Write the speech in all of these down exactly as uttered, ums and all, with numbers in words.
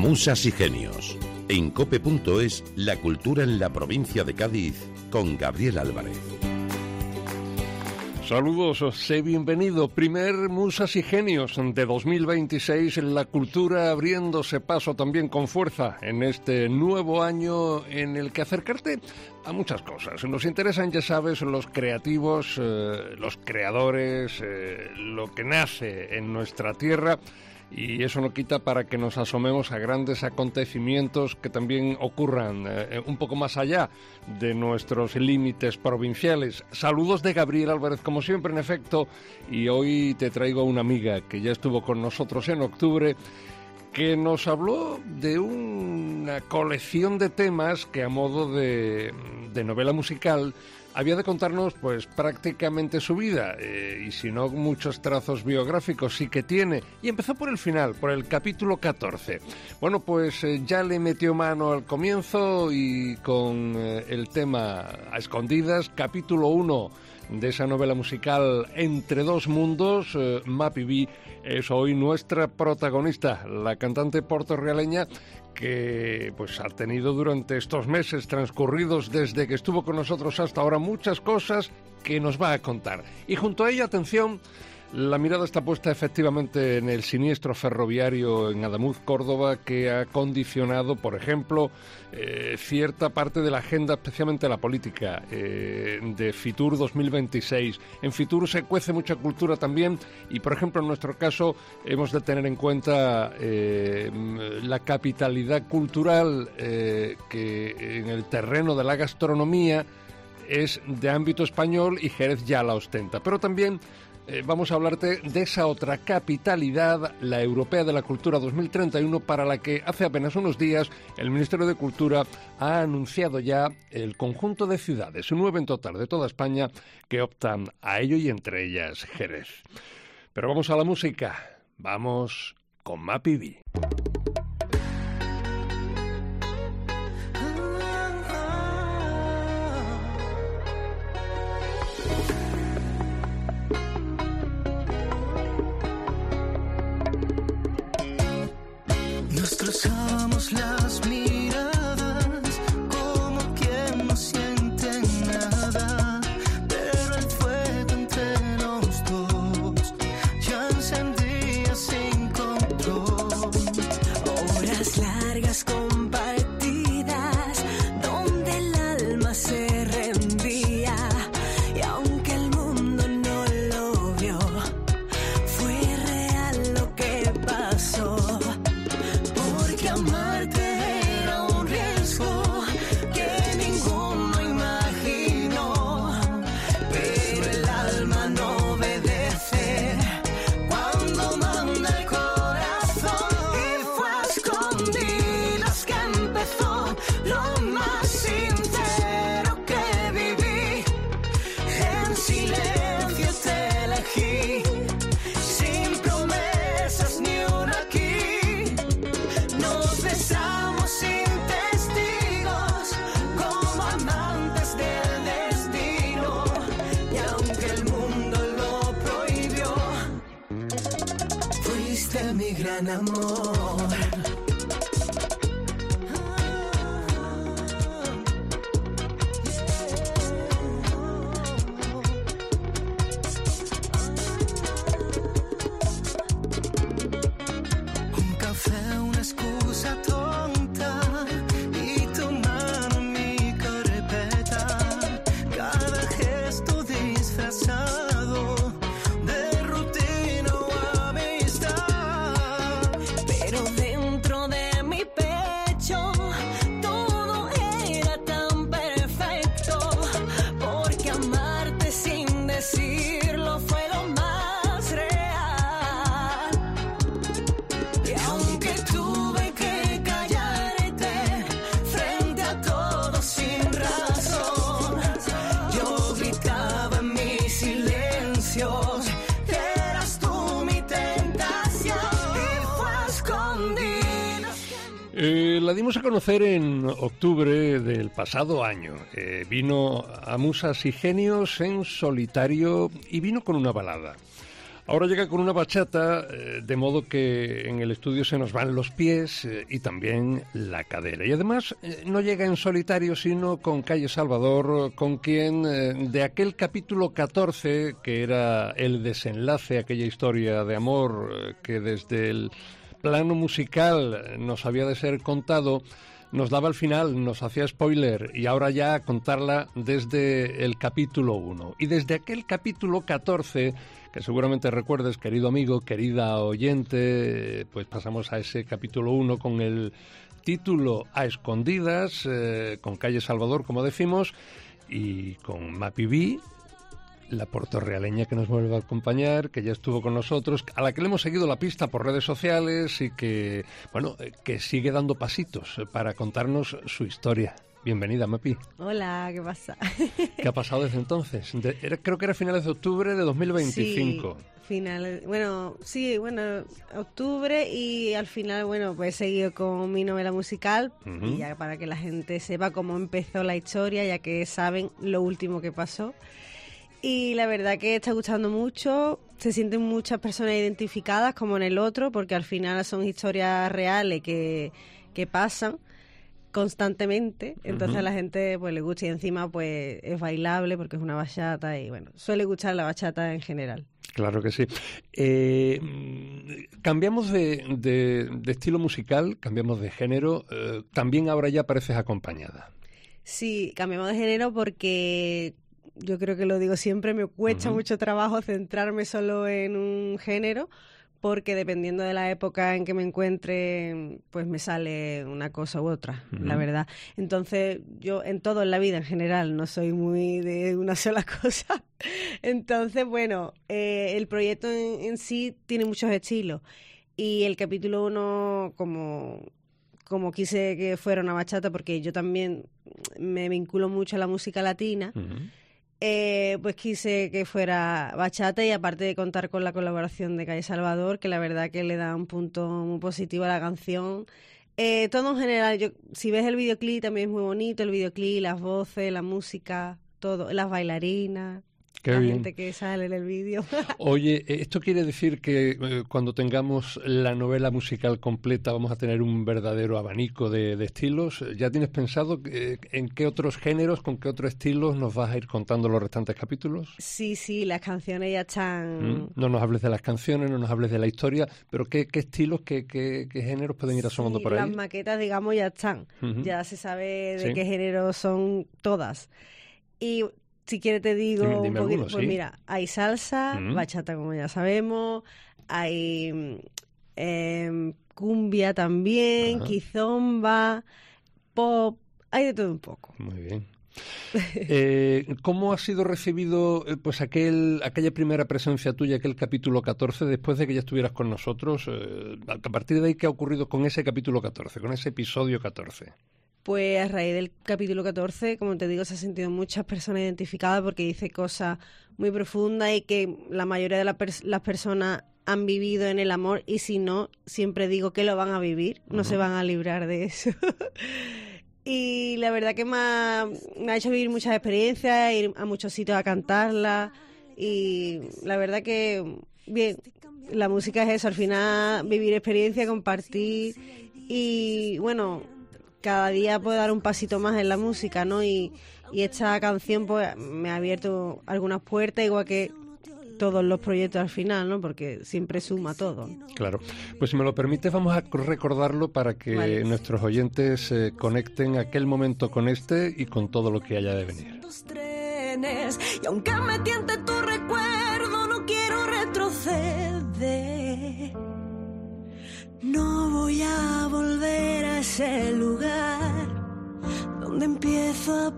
Musas y Genios. En cope punto es, la cultura en la provincia de Cádiz, con Gabriel Álvarez. Saludos, sé bienvenido. Primer Musas y Genios de dos mil veintiséis, en la cultura abriéndose paso también con fuerza en este nuevo año en el que acercarte a muchas cosas. Nos interesan, ya sabes, los creativos, eh, los creadores, eh, lo que nace en nuestra tierra. Y eso no quita para que nos asomemos a grandes acontecimientos que también ocurran eh, un poco más allá de nuestros límites provinciales. Saludos de Gabriel Álvarez, como siempre, en efecto, y hoy te traigo a una amiga que ya estuvo con nosotros en octubre, que nos habló de una colección de temas que, a modo de, de novela musical, había de contarnos pues prácticamente su vida, eh, y si no muchos trazos biográficos sí que tiene, y empezó por el final, por el capítulo catorce. Bueno, pues eh, ya le metió mano al comienzo y con eh, el tema a escondidas, capítulo uno de esa novela musical Entre dos mundos, eh, Mapi B es hoy nuestra protagonista, la cantante puertorriqueña que pues ha tenido durante estos meses transcurridos desde que estuvo con nosotros hasta ahora muchas cosas que nos va a contar. Y junto a ella, atención, la mirada está puesta efectivamente en el siniestro ferroviario en Adamuz, Córdoba, que ha condicionado, por ejemplo, eh, cierta parte de la agenda, especialmente la política, eh, de Fitur dos mil veintiséis. En Fitur se cuece mucha cultura también y, por ejemplo, en nuestro caso, hemos de tener en cuenta eh, la capitalidad cultural eh, que en el terreno de la gastronomía es de ámbito español y Jerez ya la ostenta. Pero también Eh, vamos a hablarte de esa otra capitalidad, la Europea de la Cultura dos mil treinta y uno, para la que hace apenas unos días el Ministerio de Cultura ha anunciado ya el conjunto de ciudades, nueve en total de toda España, que optan a ello, y entre ellas Jerez. Pero vamos a la música, vamos con Mapi B. Nos cruzamos las miradas como quien no siente nada, pero el fuego entre los dos ya encendía sin control. Horas largas compartidas donde el alma se rendía, y aunque el mundo no lo vio, fue real lo que pasó. Amarte era un riesgo que ninguno imaginó, pero el alma no obedece cuando manda el corazón, y fue a escondidas que empezó lo más sincero que viví. En silencio te elegí, sin promesas ni una aquí. Nos besamos sin testigos, como amantes del destino, y aunque el mundo lo prohibió, fuiste mi gran amor. Eh, la dimos a conocer en octubre del pasado año. Eh, vino a Musas y Genios en solitario y vino con una balada. Ahora llega con una bachata, eh, de modo que en el estudio se nos van los pies eh, y también la cadera. Y además eh, no llega en solitario, sino con Calle Salvador, con quien eh, de aquel capítulo catorce, que era el desenlace, aquella historia de amor eh, que desde el plano musical nos había de ser contado, nos daba al final, nos hacía spoiler, y ahora ya contarla desde el capítulo uno. Y desde aquel capítulo catorce, que seguramente recuerdes, querido amigo, querida oyente, pues pasamos a ese capítulo uno con el título A Escondidas, eh, con Calle Salvador, como decimos, y con Mapi B, la puertorrealeña que nos vuelve a acompañar, que ya estuvo con nosotros, a la que le hemos seguido la pista por redes sociales y que, bueno, que sigue dando pasitos para contarnos su historia. Bienvenida, Mapi. Hola, ¿qué pasa? ¿Qué ha pasado desde entonces? De, era, creo que era finales de octubre de dos mil veinticinco. Sí, finales, bueno, sí, bueno, octubre, y al final, bueno, pues he seguido con mi novela musical, uh-huh. y ya para que la gente sepa cómo empezó la historia, ya que saben lo último que pasó. Y la verdad que está gustando mucho, se sienten muchas personas identificadas como en el otro, porque al final son historias reales que, que pasan constantemente, entonces uh-huh. a la gente pues le gusta, y encima pues es bailable porque es una bachata y bueno, suele gustar la bachata en general. Claro que sí. Eh, cambiamos de, de, de estilo musical, cambiamos de género, eh, también ahora ya apareces acompañada. Sí, cambiamos de género porque yo creo que lo digo siempre, me cuesta uh-huh. mucho trabajo centrarme solo en un género, porque dependiendo de la época en que me encuentre, pues me sale una cosa u otra, uh-huh. la verdad. Entonces, yo en todo en la vida en general no soy muy de una sola cosa. Entonces, bueno, eh, el proyecto en, en sí tiene muchos estilos. Y el capítulo uno, como, como quise que fuera una bachata, porque yo también me vinculo mucho a la música latina, uh-huh. Eh, pues quise que fuera bachata, y aparte de contar con la colaboración de Calle Salvador, que la verdad que le da un punto muy positivo a la canción. Eh, todo en general, yo, si ves el videoclip también es muy bonito, el videoclip, las voces, la música, todo, las bailarinas. Qué la bien. Gente que sale en el vídeo. Oye, ¿esto quiere decir que eh, cuando tengamos la novela musical completa vamos a tener un verdadero abanico de, de estilos? ¿Ya tienes pensado eh, en qué otros géneros, con qué otros estilos nos vas a ir contando los restantes capítulos? Sí, sí, las canciones ya están... ¿Mm? No nos hables de las canciones, no nos hables de la historia, pero ¿qué, qué estilos, qué, qué, qué géneros pueden ir asomando sí, por ahí? Las maquetas, digamos, ya están. Uh-huh. Ya se sabe de sí. qué géneros son todas. Y... si quieres te digo dime, dime un poquito, algunos, pues sí. Mira, hay salsa, mm. bachata como ya sabemos, hay eh, cumbia también, Ajá. kizomba, pop, hay de todo un poco. Muy bien. Eh, ¿Cómo ha sido recibido pues aquel aquella primera presencia tuya, aquel capítulo catorce, después de que ya estuvieras con nosotros? Eh, a partir de ahí, ¿qué ha ocurrido con ese capítulo catorce, con ese episodio catorce? Pues a raíz del capítulo catorce, como te digo, se han sentido muchas personas identificadas porque dice cosas muy profundas y que la mayoría de la pers- las personas han vivido en el amor, y si no, siempre digo que lo van a vivir, no uh-huh. se van a librar de eso. Y la verdad que me ha, me ha hecho vivir muchas experiencias, ir a muchos sitios a cantarla, y la verdad que, bien, la música es eso, al final vivir experiencia, compartir, y bueno... cada día puedo dar un pasito más en la música, ¿no? Y, y esta canción pues me ha abierto algunas puertas, igual que todos los proyectos al final, ¿no? Porque siempre suma todo. Claro. Pues si me lo permites, vamos a recordarlo para que vale. nuestros oyentes eh, conecten aquel momento con este y con todo lo que haya de venir. Y aunque me tiente tu recuerdo, no quiero retroceder. No voy a volver a ese lugar donde empiezo a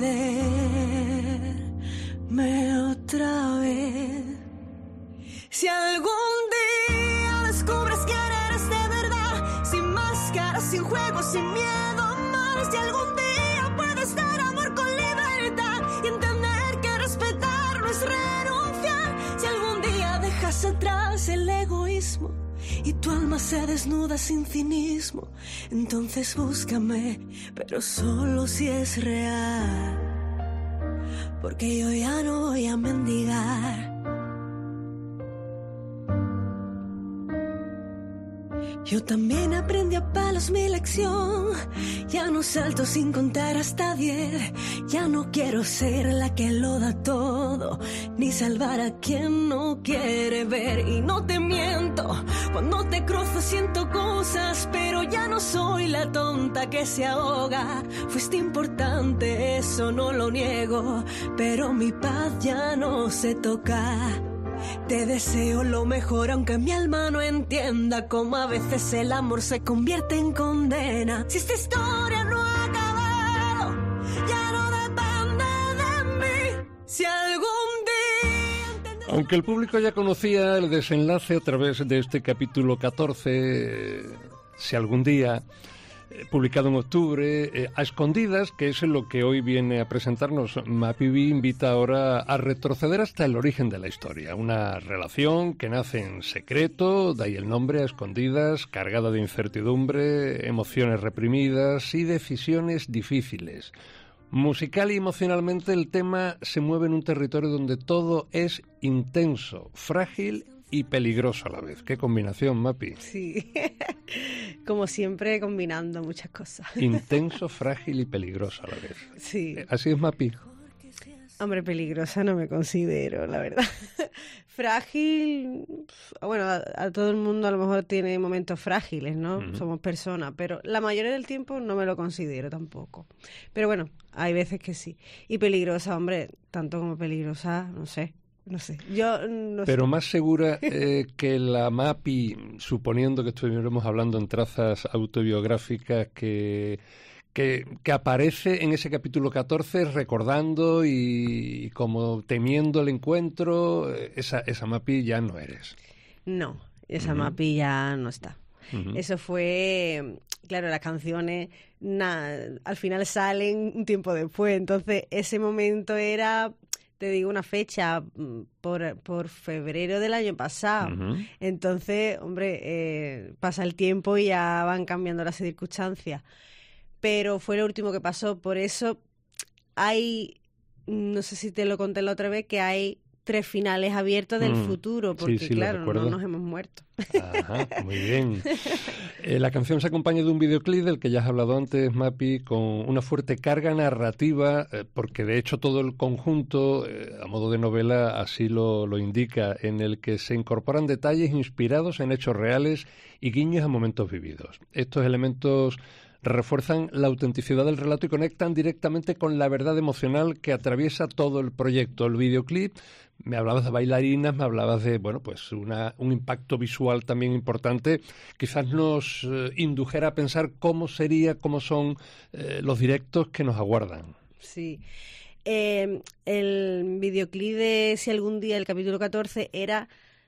perderme otra vez. Si algún día descubres quién eres de verdad, sin máscaras, sin juegos, sin miedo más, si algún día puedes dar amor con libertad y entender que respetar no es renunciar, si algún día dejas atrás el egoísmo y tu alma se desnuda sin cinismo, entonces búscame, pero solo si es real, porque yo ya no voy a mendigar. Yo también aprendí a palos mi lección. Ya no salto sin contar hasta diez. Ya no quiero ser la que lo da todo, ni salvar a quien no quiere ver. Y no te miento, cuando te cruzo siento cosas, pero ya no soy la tonta que se ahoga. Fuiste importante, eso no lo niego, pero mi paz ya no se toca. Te deseo lo mejor aunque mi alma no entienda cómo a veces el amor se convierte en condena. Si esta historia no ha acabado, ya no depende de mí. Si algún día... Aunque el público ya conocía el desenlace a través de este capítulo catorce, si algún día... publicado en octubre, eh, a escondidas, que es lo que hoy viene a presentarnos. Mapibi invita ahora a retroceder hasta el origen de la historia, una relación que nace en secreto, de ahí el nombre, a escondidas, cargada de incertidumbre, emociones reprimidas y decisiones difíciles. Musical y emocionalmente el tema se mueve en un territorio donde todo es intenso, frágil y peligroso a la vez. ¿Qué combinación, Mapi? Sí, como siempre combinando muchas cosas. Intenso, frágil y peligroso a la vez. Sí. ¿Así es, Mapi? Hombre, peligrosa no me considero, la verdad. Frágil, bueno, a, a todo el mundo a lo mejor tiene momentos frágiles, ¿no? Uh-huh. Somos personas, pero la mayoría del tiempo no me lo considero tampoco. Pero bueno, hay veces que sí. Y peligrosa, hombre, tanto como peligrosa, no sé. No sé, yo no Pero sé. Más segura eh, que la Mapi, suponiendo que estuviéramos hablando en trazas autobiográficas, que, que, que aparece en ese capítulo catorce recordando y, y como temiendo el encuentro, esa, esa Mapi ya no eres. No, esa uh-huh. Mapi ya no está. Uh-huh. Eso fue... Claro, las canciones na, al final salen un tiempo después, entonces ese momento era... Te digo una fecha, por, por febrero del año pasado. Uh-huh. Entonces, hombre, eh, pasa el tiempo y ya van cambiando las circunstancias. Pero fue lo último que pasó. Por eso hay, no sé si te lo conté la otra vez, que hay tres finales abiertos del mm. futuro, porque sí, sí, claro, no nos hemos muerto. Ajá, muy bien. Eh, la canción se acompaña de un videoclip del que ya has hablado antes, Mapi, con una fuerte carga narrativa, eh, porque de hecho todo el conjunto, eh, a modo de novela, así lo, lo indica, en el que se incorporan detalles inspirados en hechos reales y guiños a momentos vividos. Estos elementos refuerzan la autenticidad del relato y conectan directamente con la verdad emocional que atraviesa todo el proyecto. El videoclip, me hablabas de bailarinas, me hablabas de, bueno, pues una, un impacto visual también importante. Quizás nos eh, indujera a pensar cómo sería, cómo son eh, los directos que nos aguardan. Sí. Eh, el videoclip de Si algún día, el capítulo catorce, era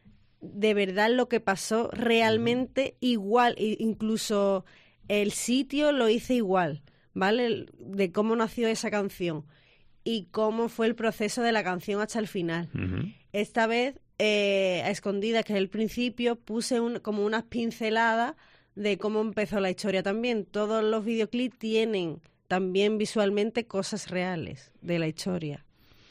de verdad lo que pasó realmente uh-huh. igual, incluso... El sitio lo hice igual, ¿vale? De cómo nació esa canción y cómo fue el proceso de la canción hasta el final. Uh-huh. Esta vez, eh, a escondidas, que es el principio, puse un, como unas pinceladas de cómo empezó la historia también. Todos los videoclips tienen también visualmente cosas reales de la historia.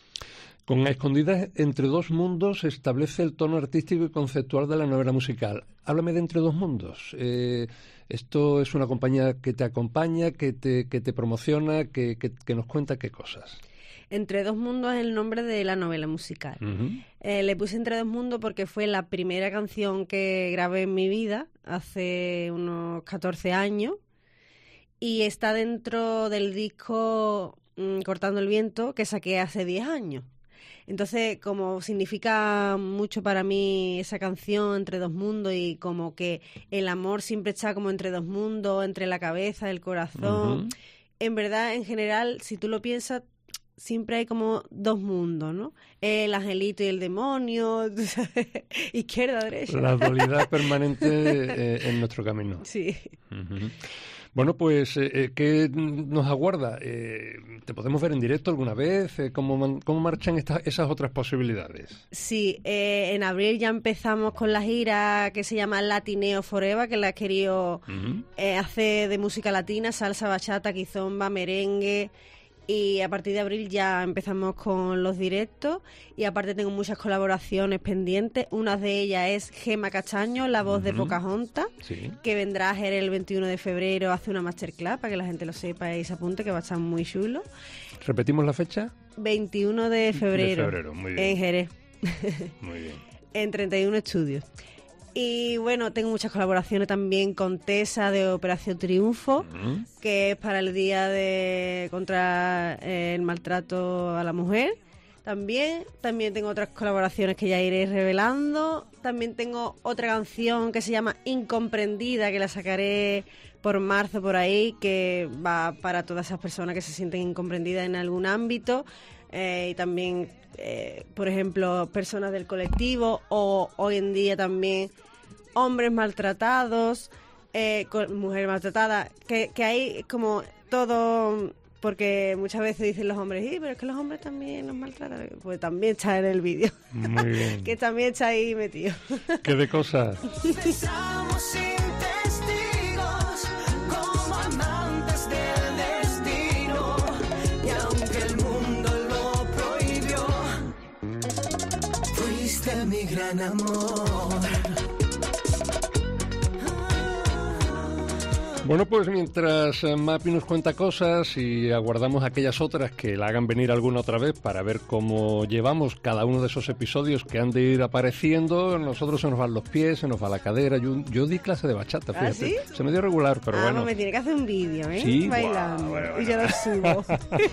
Con Escondidas entre dos mundos establece el tono artístico y conceptual de la novela musical. Háblame de Entre dos mundos. Eh, esto es una compañía que te acompaña, que te, que te promociona, que, que, que nos cuenta qué cosas. Entre dos mundos es el nombre de la novela musical. Uh-huh. Eh, le puse Entre dos mundos porque fue la primera canción que grabé en mi vida hace unos catorce años y está dentro del disco mmm, Cortando el viento que saqué hace diez años. Entonces, como significa mucho para mí esa canción, Entre dos mundos, y como que el amor siempre está como entre dos mundos, entre la cabeza, el corazón. Uh-huh. En verdad, en general, si tú lo piensas, siempre hay como dos mundos, ¿no? El angelito y el demonio, izquierda, derecha. La dualidad permanente eh, en nuestro camino. Sí. Uh-huh. Bueno, pues, eh, ¿qué nos aguarda? Eh, ¿Te podemos ver en directo alguna vez? Eh, ¿cómo, man, ¿Cómo marchan estas, esas otras posibilidades? Sí, eh, en abril ya empezamos con la gira que se llama Latineo Forever, que la he querido uh-huh. eh, hacer de música latina, salsa, bachata, quizomba, merengue Y a partir de abril ya empezamos con los directos y aparte tengo muchas colaboraciones pendientes. Una de ellas es Gema Castaño, la voz uh-huh. de Pocahontas, sí. que vendrá a Jerez el veintiuno de febrero, hace una masterclass para que la gente lo sepa y se apunte, que va a estar muy chulo. ¿Repetimos la fecha? veintiuno de febrero, de febrero muy bien. En Jerez. Muy bien. En treinta y uno estudios. Y bueno, tengo muchas colaboraciones también con Tesa de Operación Triunfo, uh-huh. que es para el día de contra el maltrato a la mujer. También, también tengo otras colaboraciones que ya iré revelando. También tengo otra canción que se llama Incomprendida, que la sacaré por marzo por ahí, que va para todas esas personas que se sienten incomprendidas en algún ámbito. Eh, y también, eh, por ejemplo, personas del colectivo o hoy en día también hombres maltratados, eh, con mujeres maltratadas, que, que hay como todo, porque muchas veces dicen los hombres, sí, pero es que los hombres también nos maltratan, pues también está en el vídeo, muy bien. Que también está ahí metido. ¿Qué de cosas? Mi gran amor. Bueno, pues mientras Mapi nos cuenta cosas y aguardamos aquellas otras que la hagan venir alguna otra vez para ver cómo llevamos cada uno de esos episodios que han de ir apareciendo, nosotros se nos van los pies, se nos va la cadera. Yo, yo di clase de bachata, fíjate. ¿Ah, sí? Se me dio regular, pero ah, bueno. No, me tiene que hacer un vídeo, ¿eh? Sí, bailando. Wow, bueno, bueno. Y yo lo subo.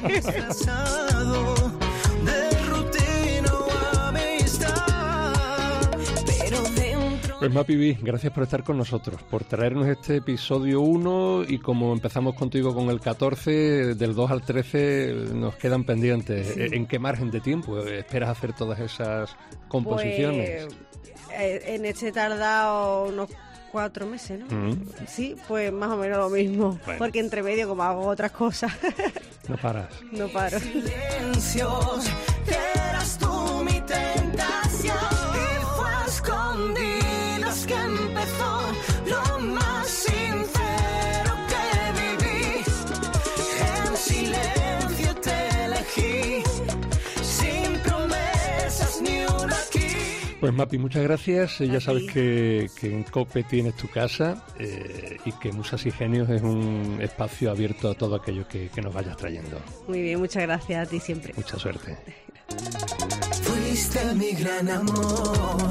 Pues Mapi B, gracias por estar con nosotros, por traernos este episodio uno y como empezamos contigo con el catorce, del dos al trece nos quedan pendientes. Sí. ¿En qué margen de tiempo esperas hacer todas esas composiciones? Pues, en este he tardado unos cuatro meses, ¿no? Mm. Sí, pues más o menos lo mismo, bueno. Porque entre medio como hago otras cosas. No paras. No paro. Silencios, que eras tú mi tentación y fue escondido. Que empezó lo más sincero que viví, en silencio te elegí, sin promesas ni una aquí. Pues Mapi, muchas gracias. Ya sabes que, que en COPE tienes tu casa eh, y que Musas y Genios es un espacio abierto a todo aquello que, que nos vayas trayendo. Muy bien, muchas gracias a ti siempre. Mucha suerte. Fuiste mi gran amor.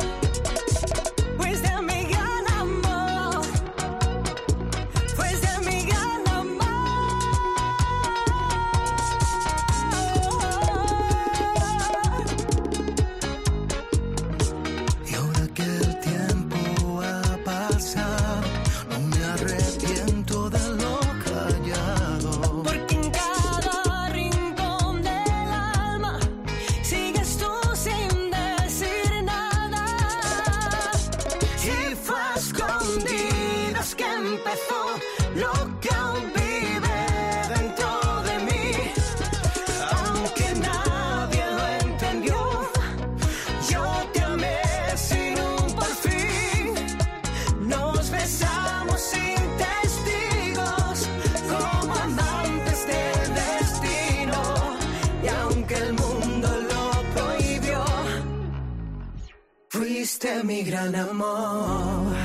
Fuiste mi gran amor.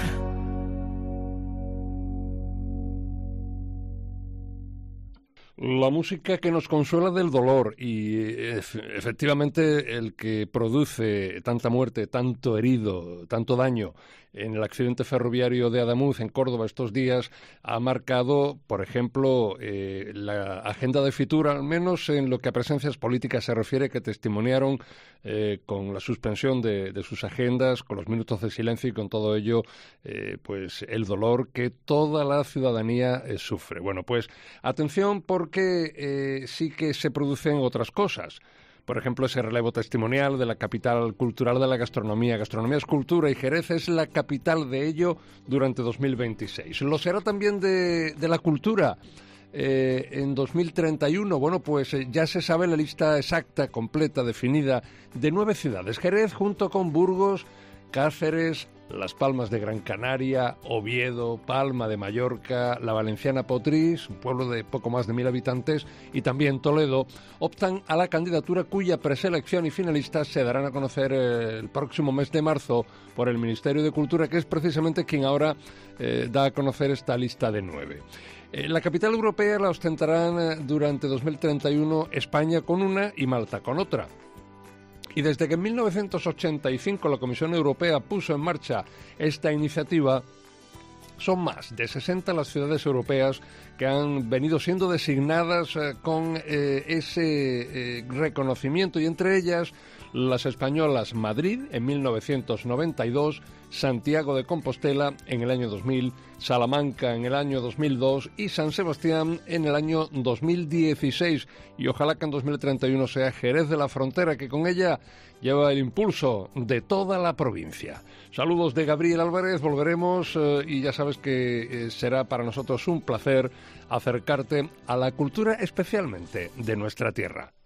La música que nos consuela del dolor y efectivamente el que produce tanta muerte, tanto herido, tanto daño en el accidente ferroviario de Adamuz en Córdoba estos días ha marcado, por ejemplo, eh, la agenda de Fitur, al menos en lo que a presencias políticas se refiere, que testimoniaron eh, con la suspensión de, de sus agendas, con los minutos de silencio y con todo ello, eh, pues el dolor que toda la ciudadanía eh, sufre. Bueno, pues atención porque eh, sí que se producen otras cosas. Por ejemplo, ese relevo testimonial de la capital cultural de la gastronomía. Gastronomía es cultura y Jerez es la capital de ello durante dos mil veintiséis. Lo será también de, de la cultura eh, en dos mil treinta y uno. Bueno, pues eh, ya se sabe la lista exacta, completa, definida de nueve ciudades. Jerez junto con Burgos, Cáceres, Las Palmas de Gran Canaria, Oviedo, Palma de Mallorca, la valenciana Potrís, un pueblo de poco más de mil habitantes, y también Toledo, optan a la candidatura cuya preselección y finalistas se darán a conocer eh, el próximo mes de marzo por el Ministerio de Cultura, que es precisamente quien ahora eh, da a conocer esta lista de nueve. Eh, la capital europea la ostentarán eh, durante dos mil treinta y uno España con una y Malta con otra. Y desde que en mil novecientos ochenta y cinco la Comisión Europea puso en marcha esta iniciativa, son más de sesenta las ciudades europeas que han venido siendo designadas eh, con eh, ese eh, reconocimiento, y entre ellas las españolas Madrid en mil novecientos noventa y dos, Santiago de Compostela en el año dos mil, Salamanca en el año dos mil dos y San Sebastián en el año dos mil dieciséis. Y ojalá que en dos mil treinta y uno sea Jerez de la Frontera, que con ella lleva el impulso de toda la provincia. Saludos de Gabriel Álvarez, volveremos eh, y ya sabes que eh, será para nosotros un placer acercarte a la cultura, especialmente de nuestra tierra.